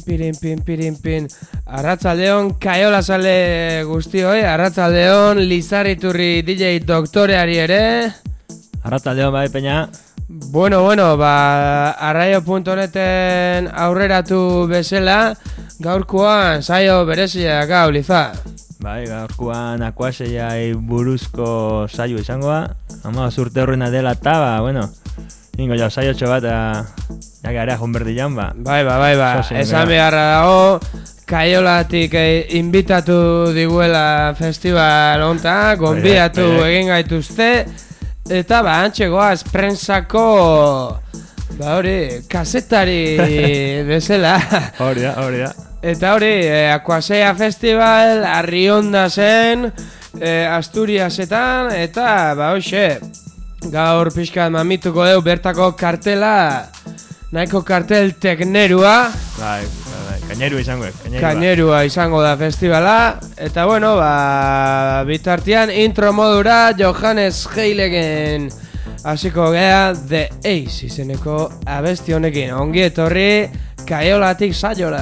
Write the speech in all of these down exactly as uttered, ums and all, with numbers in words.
pirin, pin, pirin, pin. Arratsaldeon, kaiola sale guztioi, arratsaldeon, Lizarriturri D J doktoreari ere. Arratsaldeon bai, peña. Bueno, bueno, ba, arraio puntu neten aurreratu bezala, gaurkoan saio berezia gau, Liza. Bai, gaurkoan akuaseiai buruzko saio izangoa. Ama zurte horrena dela eta, ba, bueno, ingo jau saiotxo bat, ja gara joan berdi jan, ba. Bai, ba, bai, ba, esan beharra dago, kaiolatik eh, invitatu diguela festival honta, gonbidatu egin gaituzte, eta ba, antxegoaz, prensako, ba hori, kasetari bezala. Hori da, hori da. Eta hori, eh, Akuasea Festival, Arrionda zen, eh, Asturiasetan, eta ba hoxe, gaur pixkat mamituko deu bertako kartela, nahiko kartel teknerua. Bai, bai, kainerua izango, kainerua. Kainerua izango da festivala, eta bueno, ba, bitartian intro modura Johannes Heilegen hasiko gea The Ace izeneko abesti honekin. Ongi etorri, kaiolatik saiora.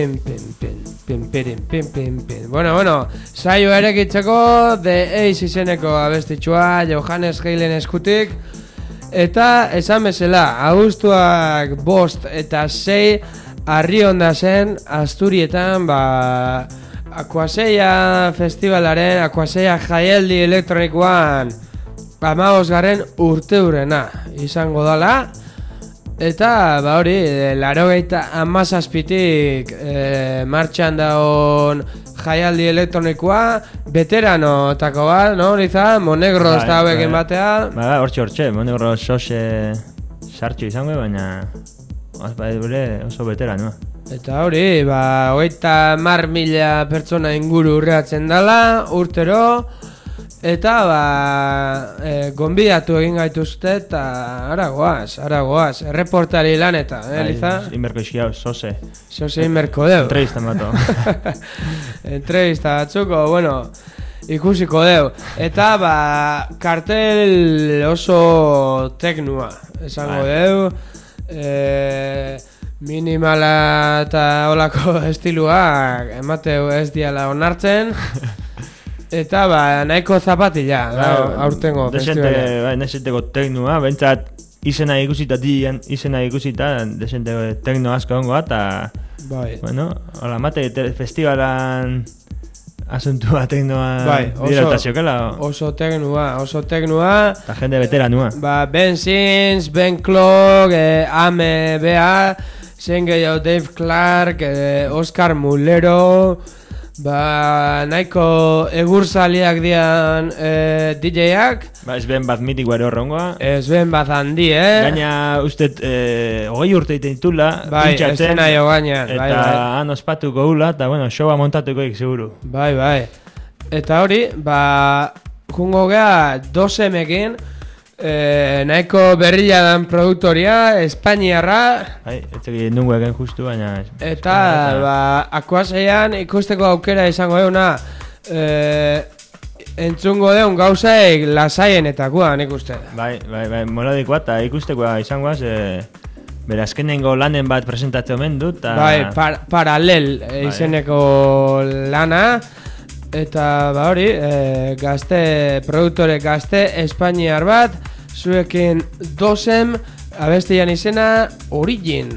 pin, pin, pin, pin, pin, pin, pin, pin. Bueno, bueno, saio erekitzeko The Ace izeneko abestitxua Johannes Heilen eskutik. Eta esan bezala, abuztuak bost eta sei harri onda zen Asturietan, ba, Akuaseia festivalaren, Akuaseia jaialdi elektronikoan hamabosgarren urteurrena izango dala. Eta, ba hori, laurogeita hamazazpitik e, martxan daun jaialdi elektronikoa, veteranotako bat, no, Liza? Monegros eta hauekin batea. Ba, hortxe, hortxe, Monegros sose sartxo izango, baina oso veteranoa. Eta hori, ba, hogeita mar mila pertsona inguru urreatzen dala, urtero, eta, ba, e, gonbidatu egin gaituzte, eta ara goaz, ara goaz, erreportari laneta, eh, Liza? Inberko iskiau, sose. Sose inberko deu. Entrevista mato. Entrevista batzuko, bueno, ikusiko deu. Eta, ba, kartel oso teknua, esango deu. Eh... minimala eta olako estiluak emateu ez diala onartzen. Eta ba, nahiko zapatila da, aurtengo festivala. Bai, desenteko teknoa, bentsat izena ikusita dian, izena ikusita desenteko tekno asko ongoa, eta bai. Bueno, hola, mate festivalan asuntua teknoa bai, direltaziokela. Oso teknoa, oso teknoa. Eta jende veteranua. Ba, Ben Sims, Ben Klok, eh, Ame Bea, zen gehiago Dave Clark, eh, Oscar Mulero, ba, nahiko egurzaliak dian eh, D J-ak. Ba, ez ben bat mitikoa ere horrengoa. Ez ben bat handi, eh? Gaina, uste, eh, hogei urte iten ditula, bai, estena jo gainean. Eta bai, bai. han ospatuko gula, eta, bueno, showa montatuko ik, seguru. Bai, bai. Eta hori, ba, jungo gea dosemekin, eh, nahiko berrila dan produktoria, Espainiarra. Bai, etzeki nungu egen justu, baina... Eta, ba, Akuaseian ikusteko aukera izango euna, eh, entzungo deun gauzaik lasaienetakoa, nik uste. Bai, bai, bai, molodikoa eta ikustekoa izangoaz, e, bera azkenengo lanen bat presentatzen omen dut. Ta... Bai, par, paralel bai. Izeneko lana, eta ba hori, e, gazte, produktore gazte espainiar bat, zuekin dosem, abestian izena, Origin.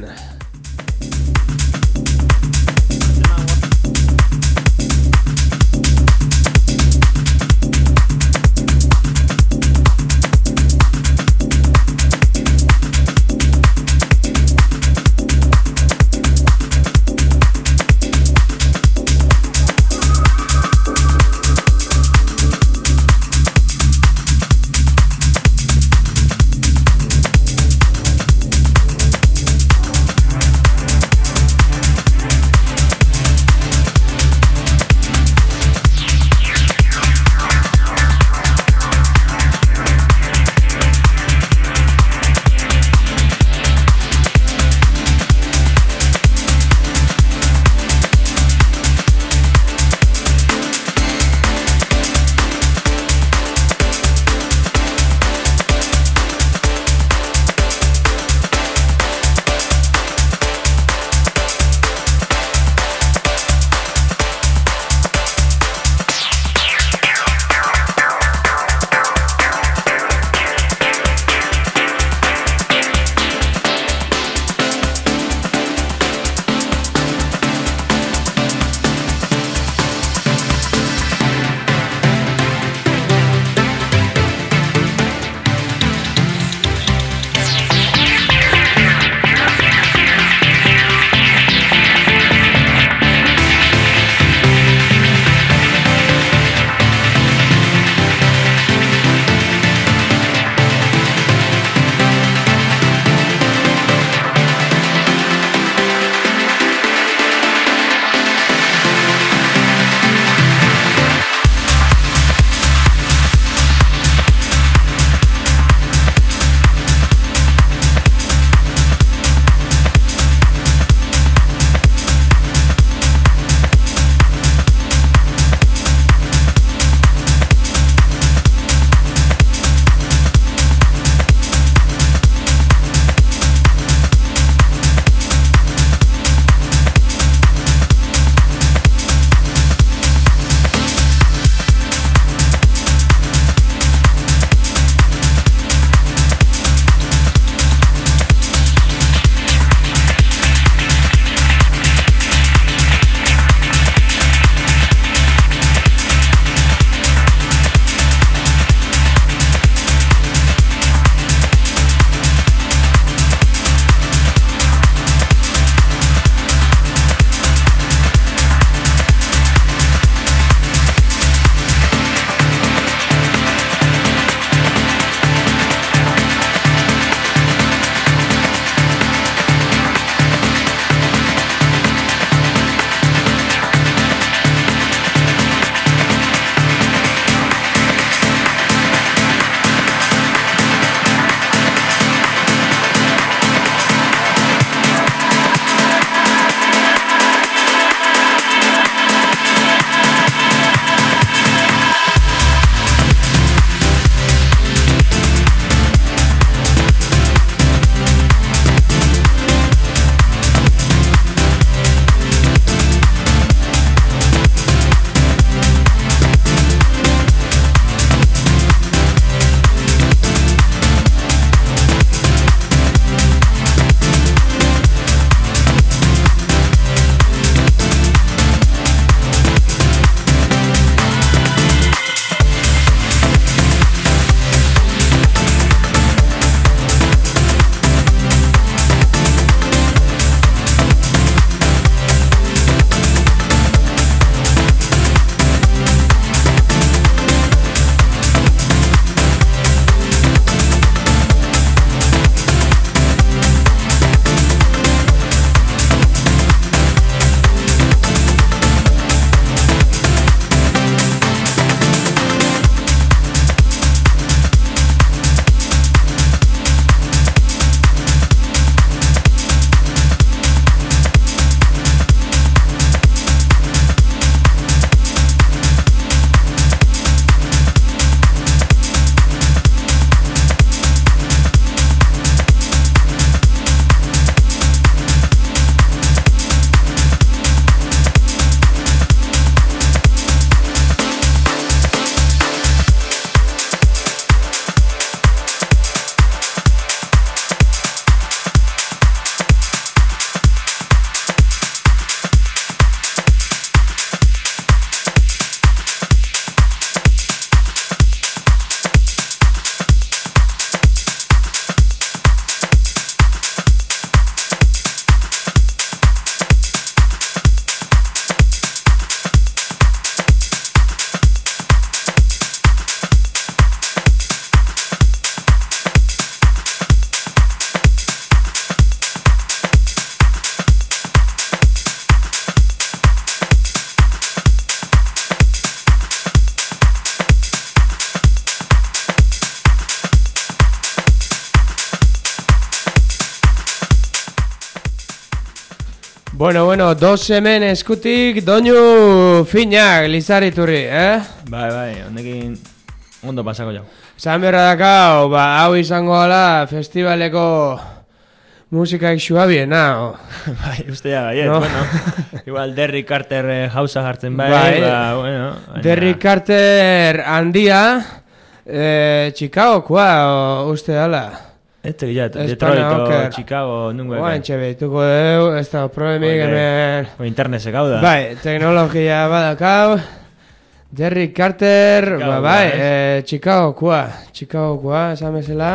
Bueno, bueno, dos hemen eskutik doinu finak Lizarriturri, eh? Bai, bai, honekin ondo pasako jau. Zan berra dakau, ba, hau izango ala festivaleko musikaik suabiena, o? Bai, ustea, baiet, No. bueno. Igual Derrick Carter eh, hausa jartzen bai, Bai. ba, bueno. baina- Derrick Carter handia, eh, Chicagokoa, o, uste ala. Este ya, Espana Detroit o oker. Chicago, nungo Oain eken. txebituko deu, ez da problemik Ok. hemen. O internet se gauda. Bai, teknologia badakau. Derrick Carter, Chicago, ba, bai, eh? eh, Chicagokoa, Chicagokoa, esan bezala.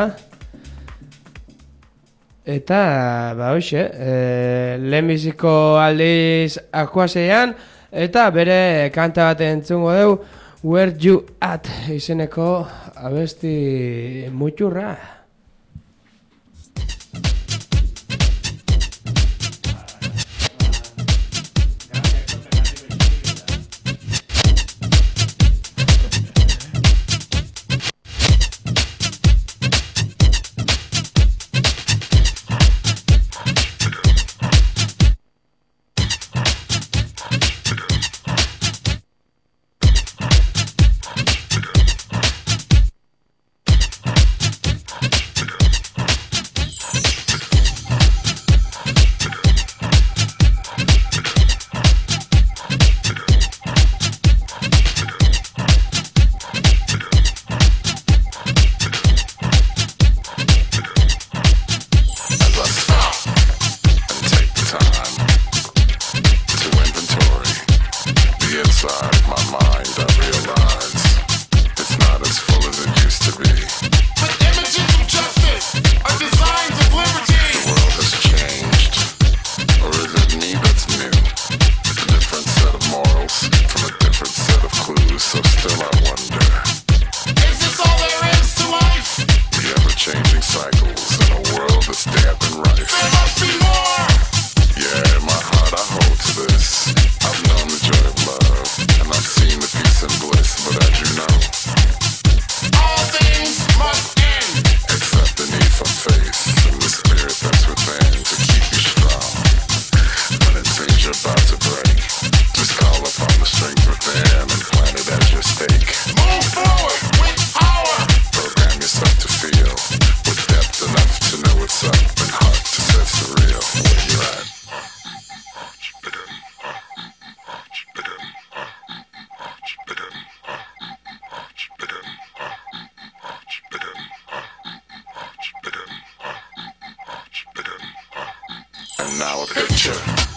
Eta, ba, hoxe, eh, lehenbiziko aldiz akuazeian, eta bere kanta bat entzungo deu, Where You At, izeneko abesti muturra. Now a picture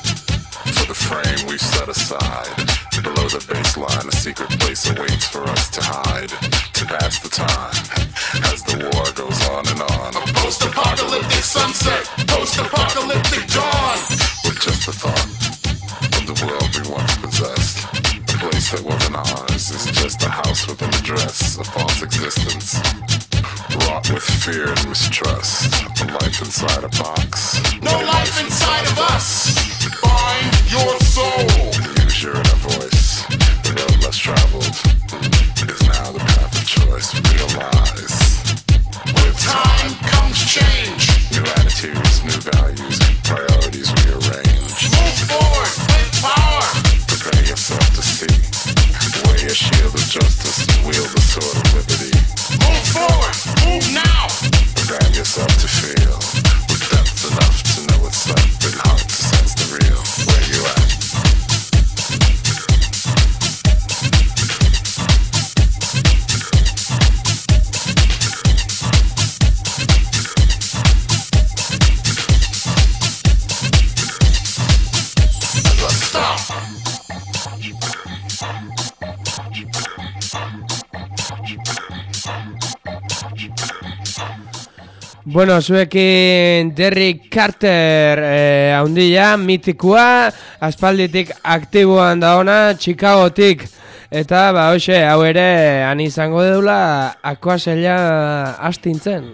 for the frame we've set aside. Below the baseline, a secret place awaits for us to hide, to pass the time as the war goes on and on. A post-apocalyptic sunset, post-apocalyptic dawn. With just the thought of the world we once possessed. A place that wasn't ours is just a house with an address, a false existence. Wrought with fear and mistrust. A life inside a box. No life inside of us. Find your soul. Use your inner voice. The road less traveled is now the path of choice. Realize. With time comes change. New attitudes, new values, priorities rearrange. Move forward with power. Prepare yourself to see. Wear your shield of justice and wield the sword of liberty. Move forward. Move now. Program yourself to feel. With depth enough to know what's up and heart to sense the real. Where you at? As I stop. Bueno, zuekin Derrick Carter eh, haundila, mitikoa, aspalditik aktiboan daona, Chicagotik. Eta, ba, hoxe, hau ere, han izango deula, akuazela astintzen.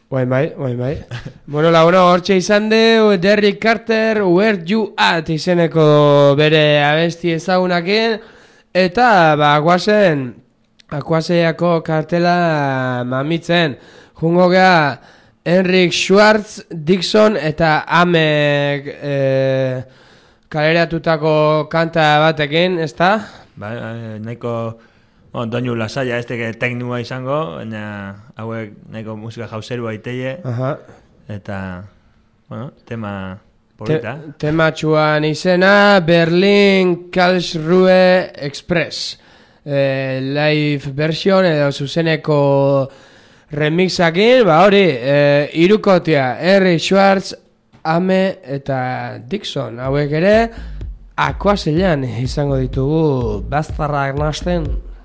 Oain bai, oain bai. Bueno, laguna hortxe izan de Derrick Carter, Where You At izeneko bere abesti ezagunakin, eta ba, guazen, akuaseako kartela mamitzen. Jungo geha, Henrik Schwartz, Dixon eta Amek e, kaleratutako kanta batekin, ezta? Ba, eh, nahiko bon, doinu lasaia, ez teke teknua izango, baina hauek nahiko musika jauzerua iteye, Aha. eta, bueno, tema polita. Te, tematxuan izena Berlin Karlsruhe Express. Eh, live version edo zuzeneko remixakin, ba hori, eh, irukotia, Henrik Schwartz, Ame eta Dixon, hauek ere, akuazelan izango ditugu baztarrak nasten.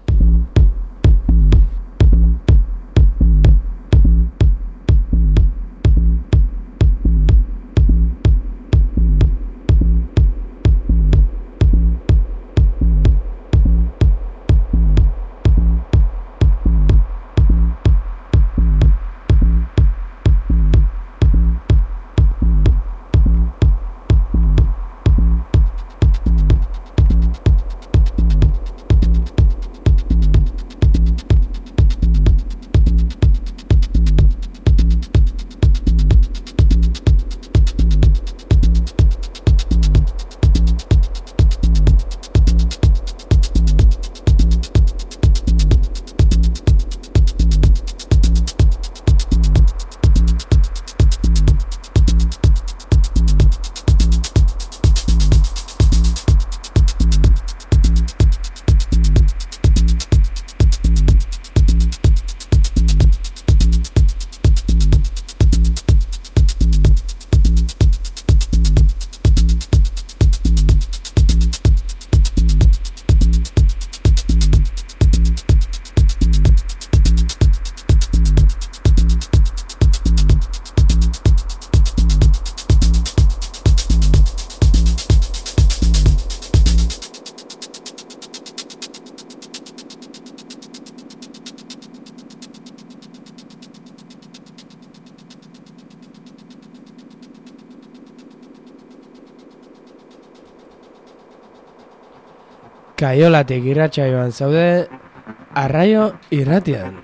Kaiolatik irratsaioan zaude, Arraio irratian.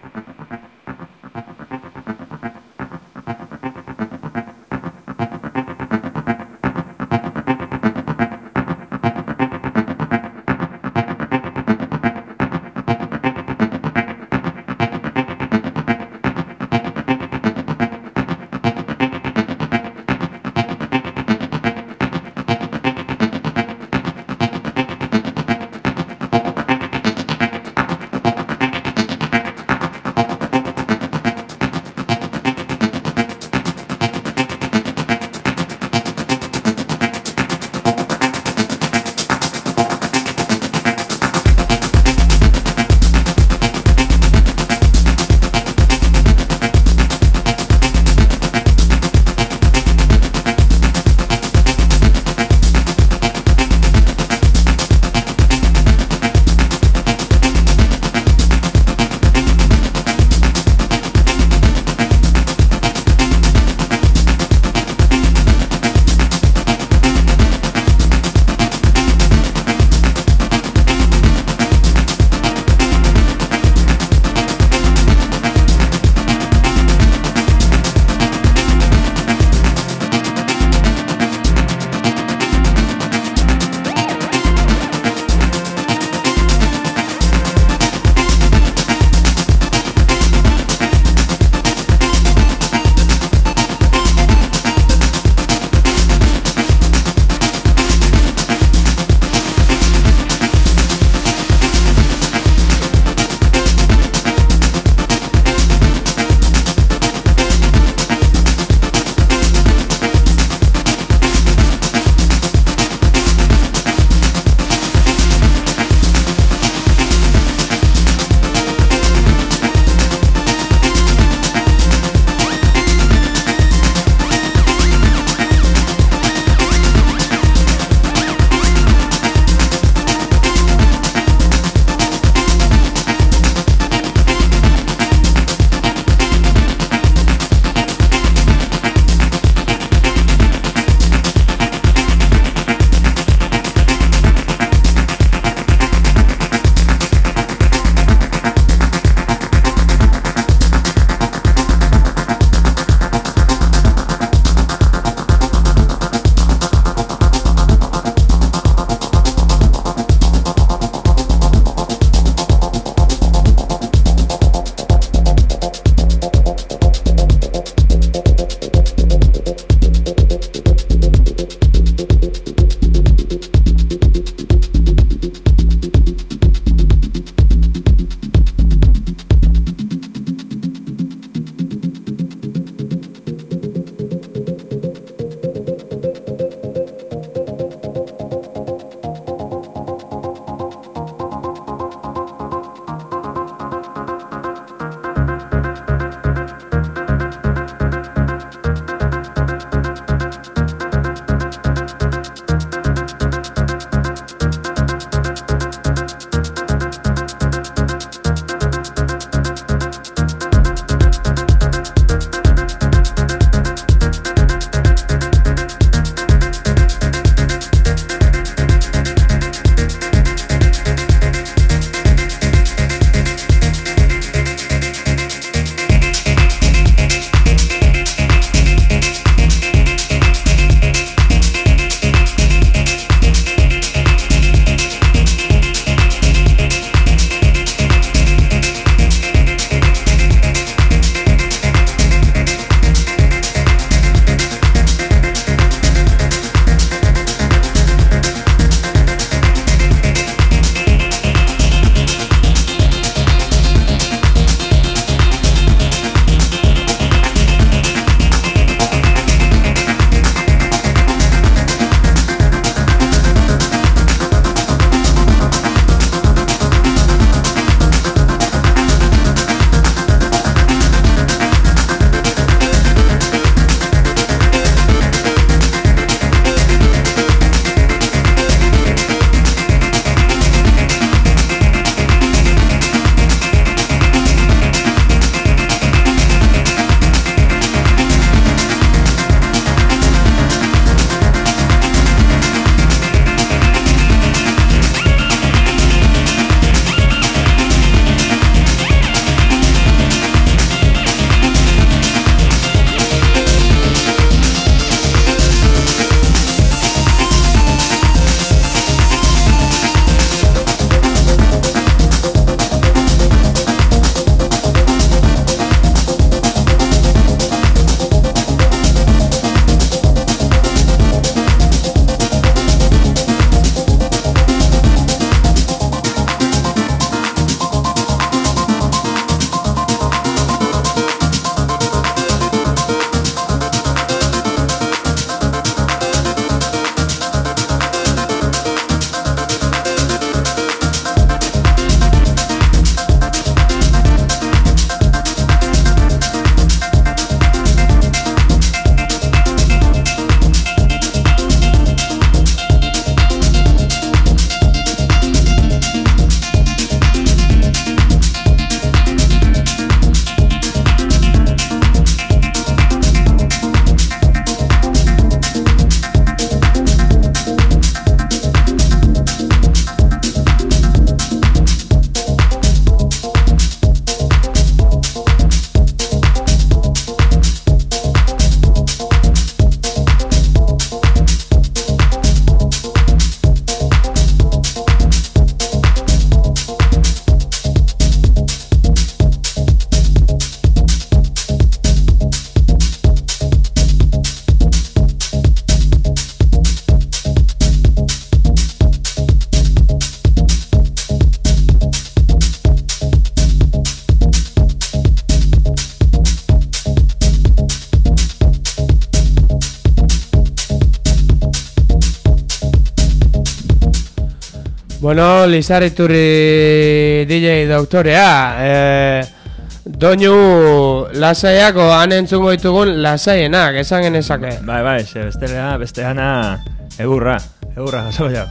Bueno, Lizarriturri D J doktorea, eh, doinu lasaiako han entzungo ditugun lasaienak, esan genezake. Bai, bai, ze bestelea, besteana egurra, egurra jaso jau.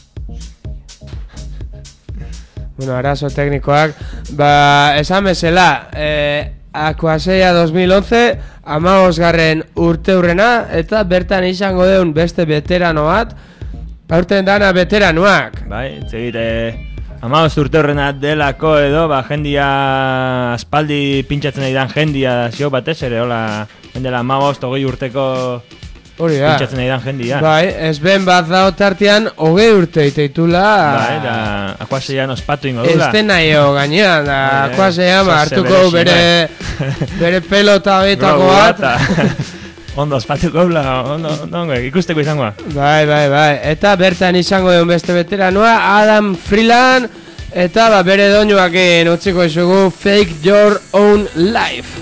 Bueno, arazo teknikoak, ba, esan bezala, eh, Akuaseia dos mil once, amagosgarren urte hurrena, eta bertan izango deun beste veterano bat, aurten dana veteranoak. Bai, txegit, eh, amagoz urte horrena delako edo, ba, jendia aspaldi pintxatzen nahi dan jendia zio batez ere, hola, jendela amagoz togei urteko hori da. pintxatzen nahi dan jendia. Bai, ez ben bat dao tartean, hogei urte iteitula. Bai, da, akuaseian ospatu ingo dula. Ez den naio gainean, da, Bai, akuaseian, ba, zase hartuko bere bere, bere pelota betako Globo bat. bata. Ondo, ospatuko gula, ondo, ondo, ondo, ikusteko izangoa. Bai, bai, bai, eta bertan izango duen beste veteranoa, Adam Freeland, eta ba, bere doinuak utziko izugu Fake Your Own Life.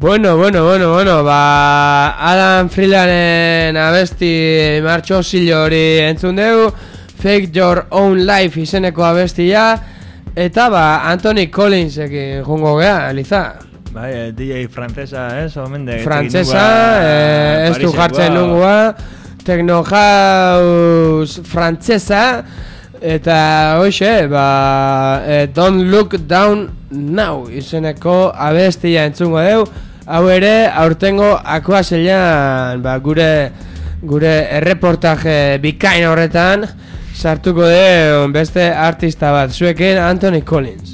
Bueno, bueno, bueno, bueno, ba, Adam Freelanen abesti martxo zilo hori entzun dugu, Fake Your Own Life izeneko abestia, eta ba, Anthony Collinsekin jungo gea, Eliza. Bai, D J frantzesa, ez, omende. Frantzesa, eh, ez du jartzen nungua, Techno House frantzesa, eta hoxe, ba, eh, Don't Look Down Now izeneko abestia entzungo deu. Hau ere, aurtengo akuazelean, ba, gure gure erreportaje bikain horretan sartuko de beste artista bat, zuekin Anthony Collins.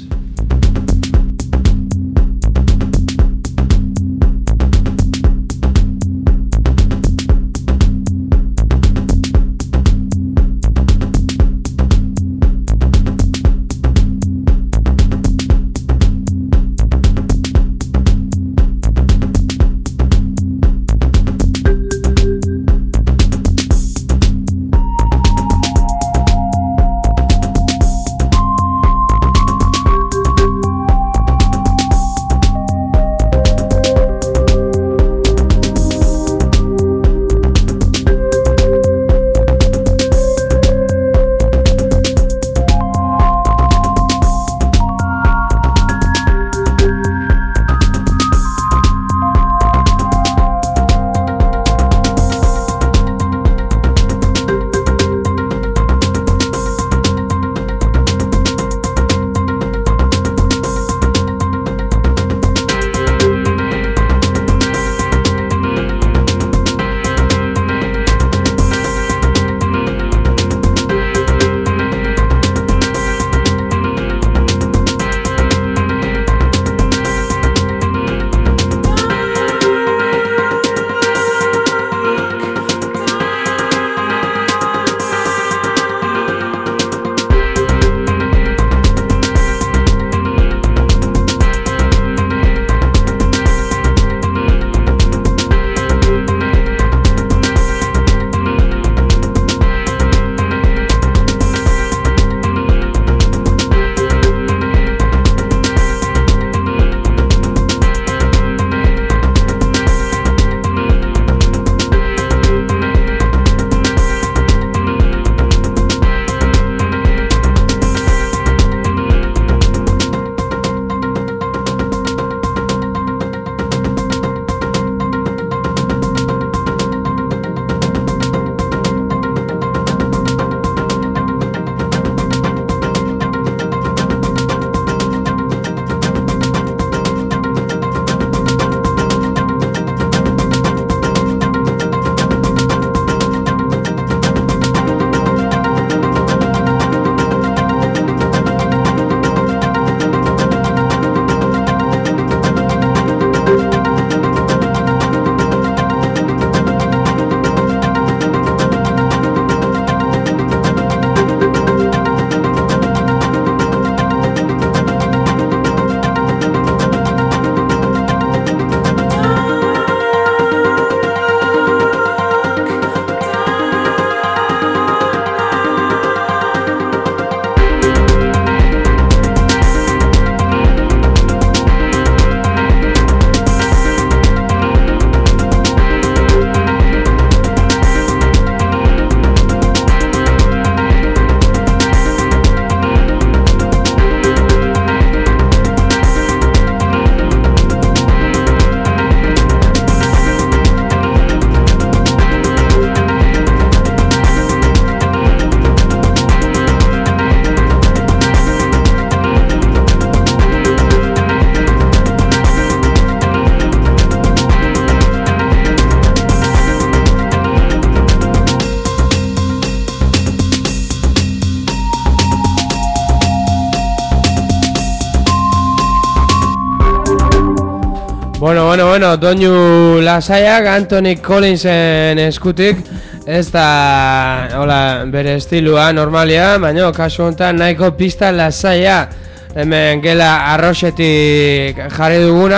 Bueno, bueno, bueno, doinu lasaiak Anthony Collinsen eskutik, ez da, hola, bere estilua normalia, baina kasu honetan nahiko pista lasaia, hemen gela arroxetik jarri duguna,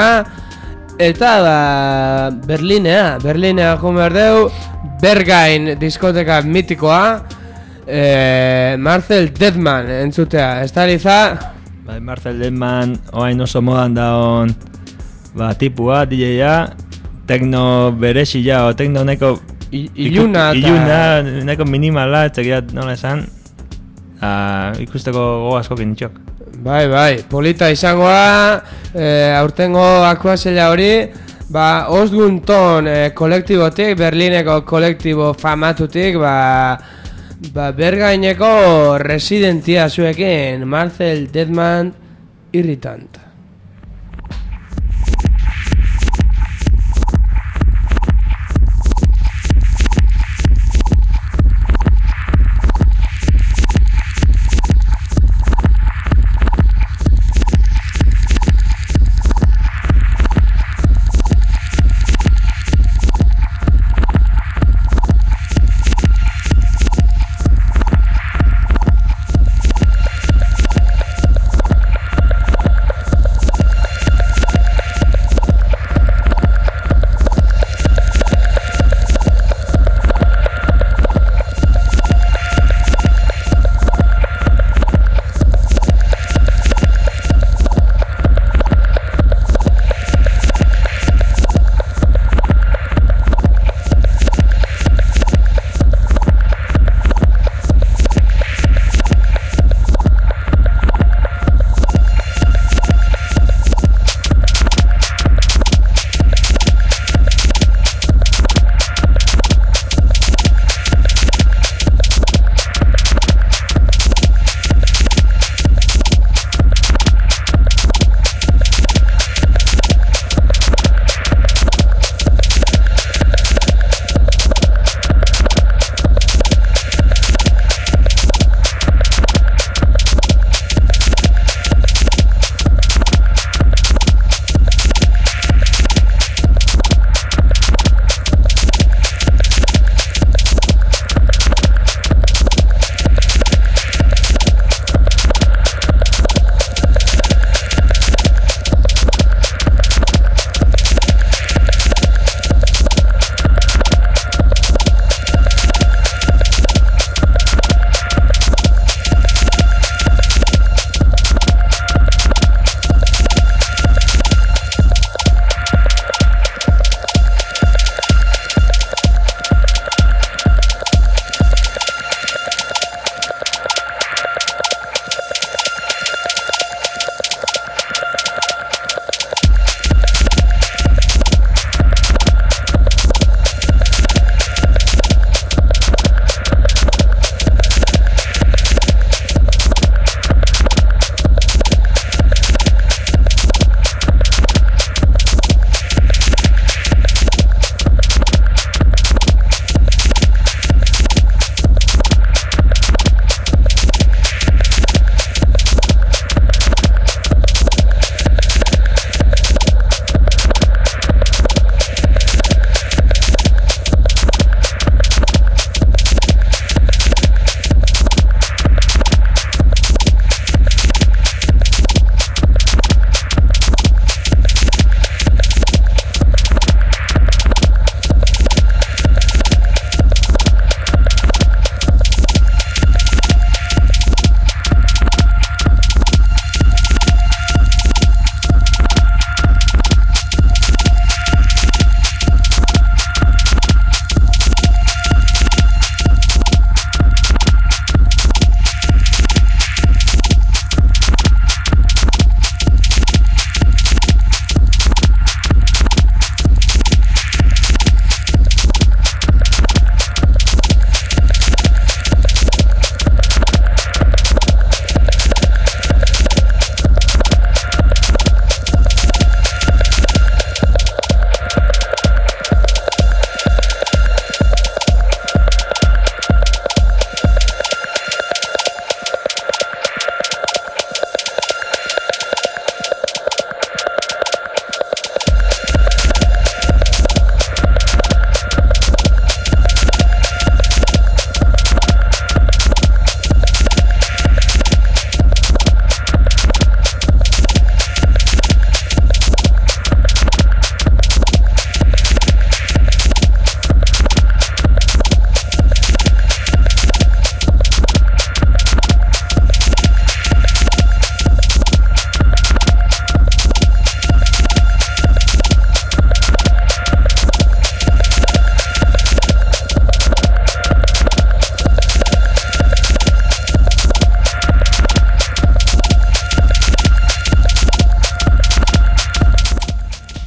eta da, Berlinea, Berlinea joan behar deu, Bergain diskoteka mitikoa, eh, Marcel Deadman entzutea, ez da Liza? Bai, Marcel Deadman, oain oso modan daun ba, tipua, D J-a, tekno berezia, o tekno neko... I, iluna eta... Iluna, neko minimala, etxekiat nola esan, uh, ikusteko go asko kinitxok. Bai, bai, polita izangoa, e, aurtengo akuazela hori, ba, Osgunton e, kolektibotik, Berlineko kolektibo famatutik, ba, ba Bergaineko residentia zuekin, Marcel Deadman, Irritant.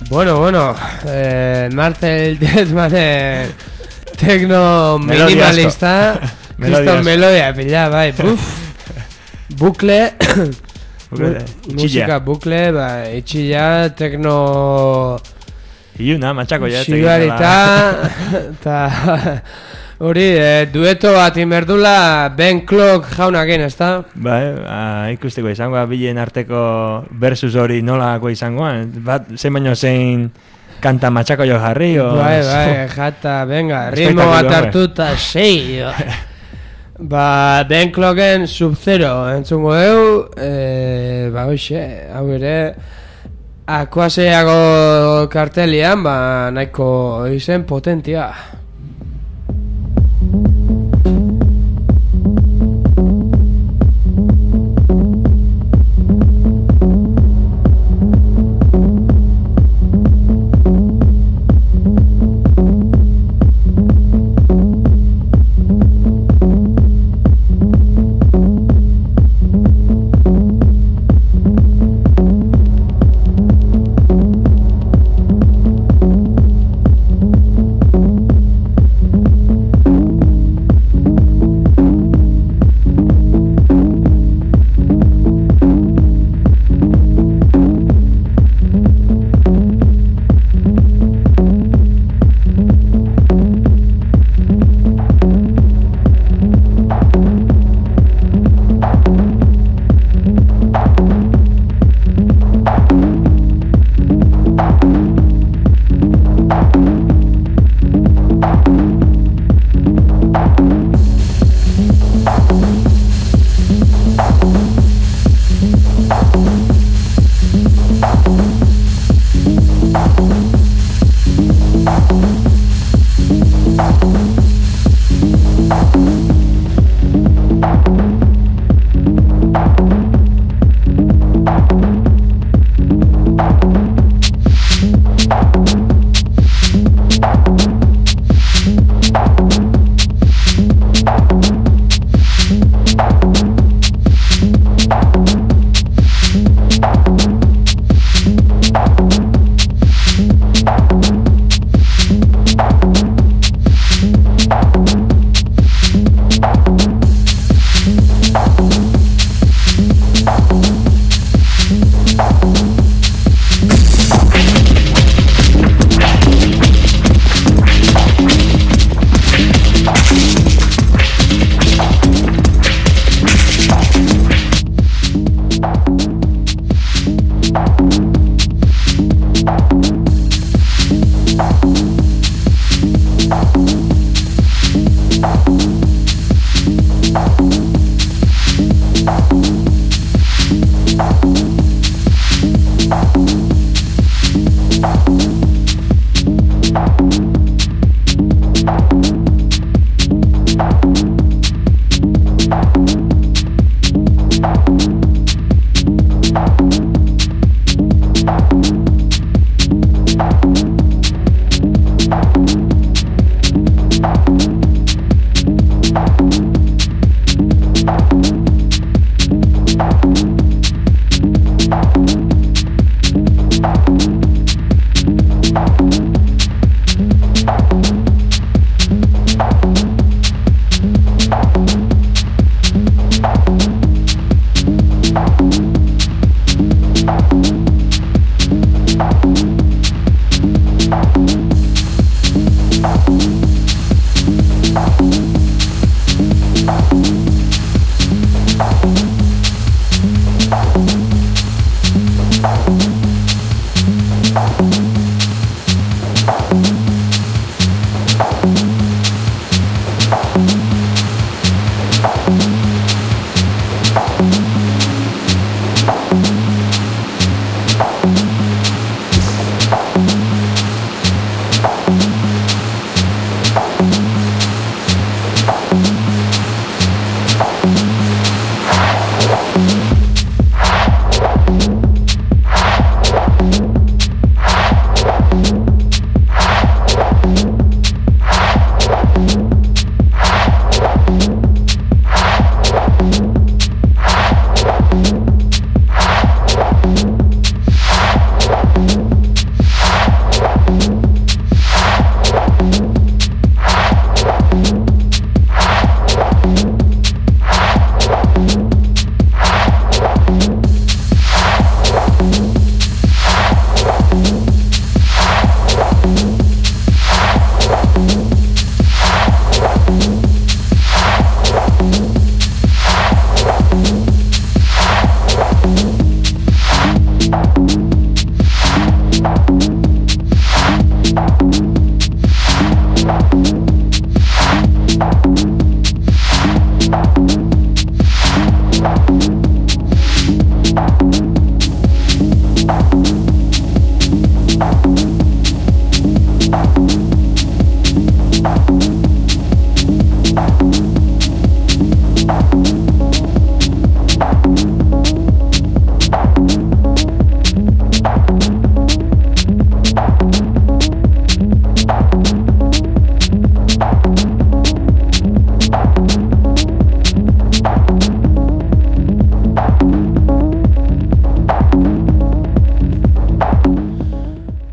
Bueno, bueno, eh, Marcel Detmanen tekno minimalista, kriston melodia pila, bai, buf, bukle, musika bukle, bai, itxilla, tekno... Iuna, matxako ja. Sigarita, eta... Hori, eh, dueto bat inberdula Ben Clock jaunakin, ez da? Bai, ikusteko izangoa bilen arteko versus hori nolako izangoa. Bat, zein baino zein kanta matxako jo jarri, o... Bai, bai, jata, venga, ritmo bat hartuta, sei, ba, Ben Clocken Sub-Zero entzungo eu, eh, ba, hoxe, hau ere, akuaseago kartelian, ba, nahiko izen potentia.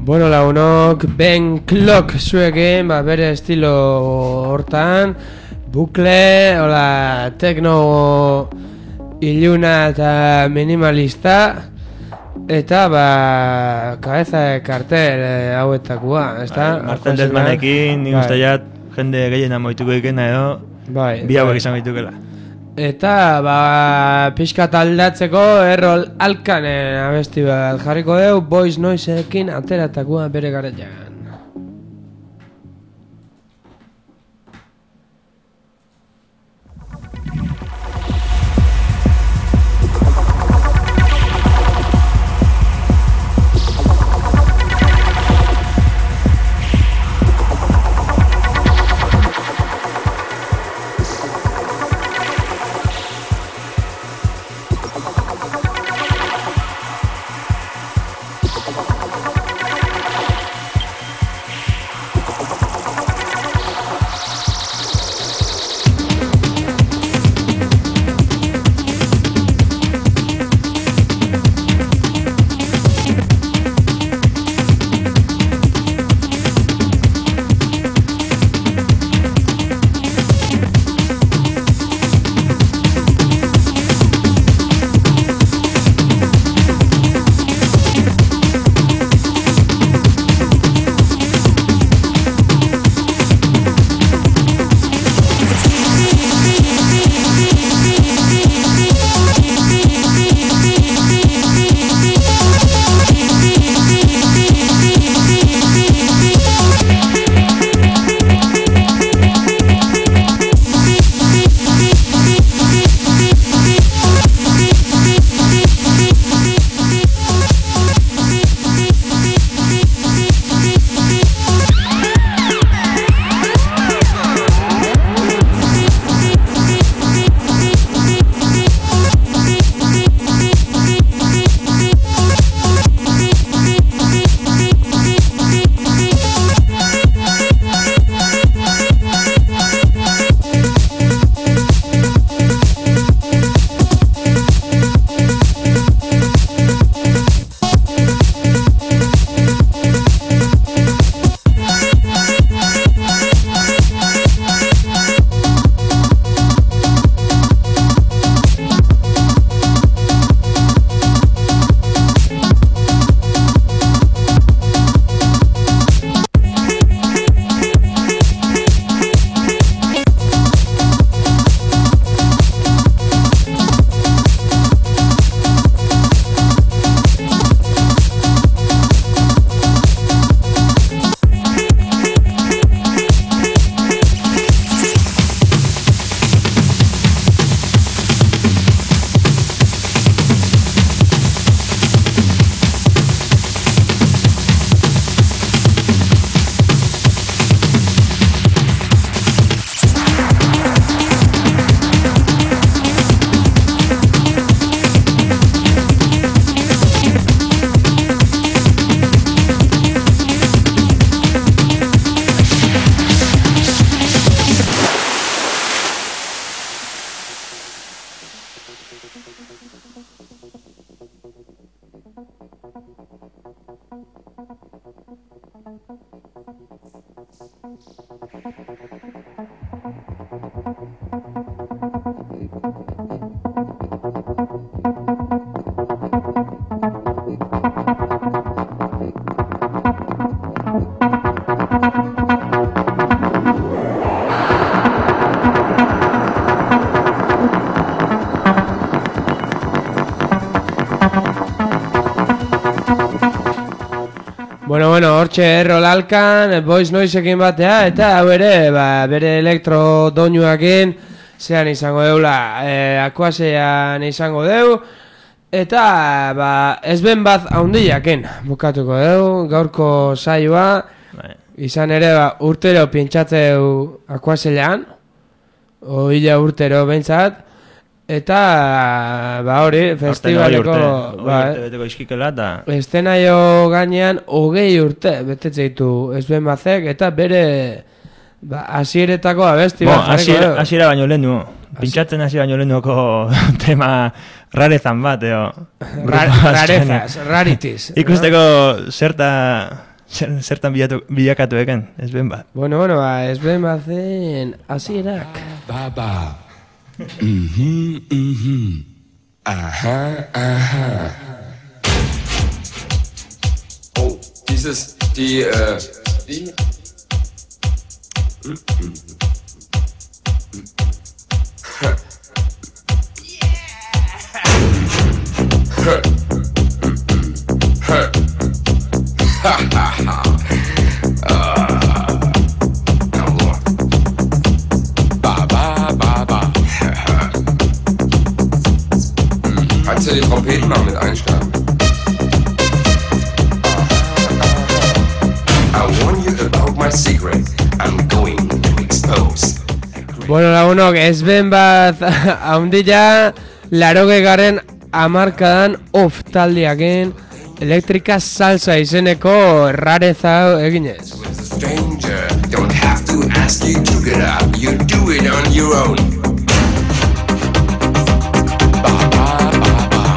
Bueno, lagunok, Ben Clock zuekin, ba, bere estilo hortan, bukle, hola, tekno iluna eta minimalista, eta, ba, kabeza de kartel eh, hauetakoa, ez da? Martel Desmanekin, nik uste jat, jende gehiena moituko ikena edo, bai, bi hauek bai. izan ditukela. Eta, ba, pixka taldatzeko Errol Alkanen abesti bat jarriko deu, Boys Noiseekin ateratakoa bere garaian. Bueno, bueno, hortxe Errol Alkan, Boys Noiseekin batea, eta hau ere, ba, bere elektro doinuakin, zean izango deula, e, akuasean izango deu, eta, ba, ez ben bat haundiakin, bukatuko deu, gaurko saioa, izan ere, ba, urtero pintxatzeu akuaselean, oila urtero behintzat, eta, ba hori, festivaleko... Ba, urte beteko izkikela eta... Estenaio gainean, hogei urte betetzeitu ezben bazek, eta bere... Ba, hasieretako abesti bat jarriko du. Hasiera baino lehen du. Pintxatzen hasi baino lehen duko tema rarezan bat, eo. Rarezaz, rarities. Ikusteko zerta... Zer, zertan bilatu, bilakatu eken, ez ben bat. Bueno, bueno, ba, ez ben bazen hasierak. Ba, ba. Mhm, mhm. Aha, aha. Oh, dieses, die, äh, die... Kannst du die Trompeten mal mit einsteigen? I warn you about my secret. I'm going to expose. Bueno, lagunok, ez ben bat haundila laroge garen amarkadan off taldiaken elektrika salsa izeneko rareza eginez. Stranger, don't have to ask you to get up. You do it on your own. Ba ba ba ba.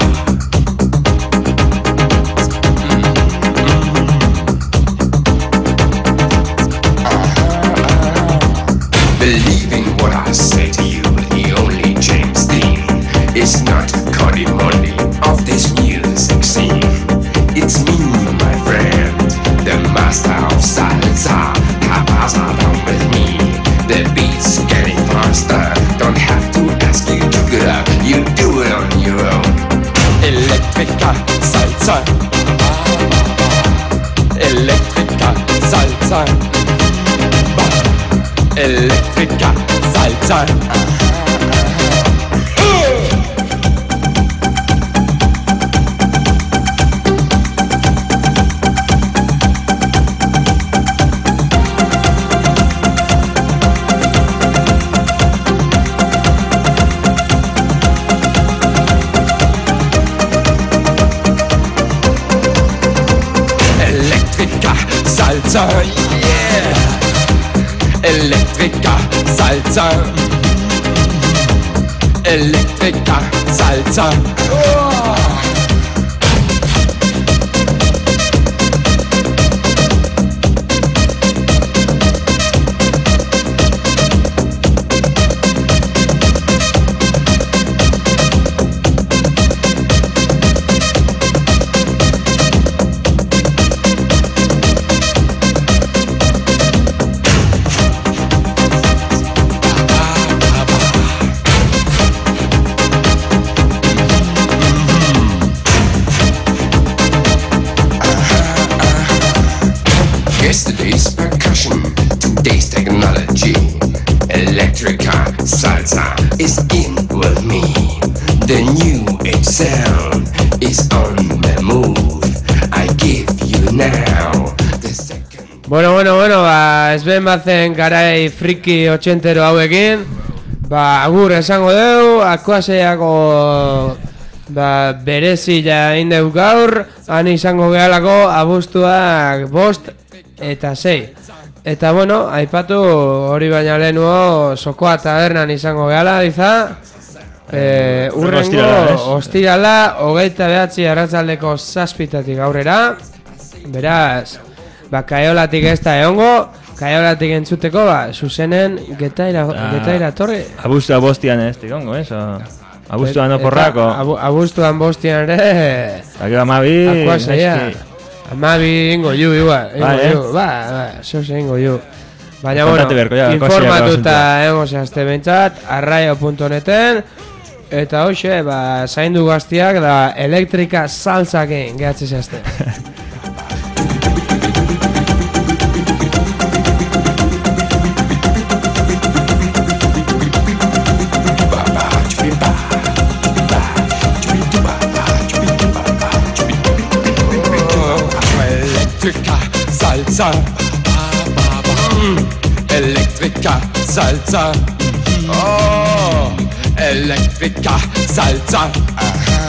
Believing what I say to you, the only James Dean is not Cody Monday of this music scene. It's me, my friend, the master of salsa. Pasa down with me. The beat's getting faster. Don't have to ask you to get up. You do it on your own. Electrica salsa. Electrica salsa. Electrica salsa. Salsa, yeah. Electrica salsa. Electrica salsa. Oh. Yesterday's percussion, today's technology. Electrica salsa is in with me. The new age sound is on the move. I give you now the second. Bueno, bueno, bueno, ba, ez ben bazen garai friki otxentero hauekin. Ba, agur esango deu, akuaseako ba, berezi ja indeu gaur. Han izango gehalako abuztuak bost eta sei. Eta bueno, aipatu hori baina lehenuo Sokoa tabernan izango gehala, diza. E, urrengo ostirala, hogeita behatzi arratzaldeko zazpitatik aurrera. Beraz, ba, kaiolatik ez da egongo, kaiolatik entzuteko, ba, zuzenen getaira, getaira torri. Abuztua bostian ez, tigongo, ez? Abuztuan oporrako. Abu, abuztuan bostian ere. Aki amabi. Akuasaia. Amabi ingo ju, igual. Ingo ba, eh? ju. Ba, ba, zoze ingo ju. Baina, Kontate bueno, berko, ja, informatuta egon zehazte bentsat, arraio puntu neten. Eta hoxe, ba, zaindu gaztiak da elektrika salsakin gehatze zehazte. Electrica salsa. Mm. Electrica salsa. Oh, Electrica salsa. Aha.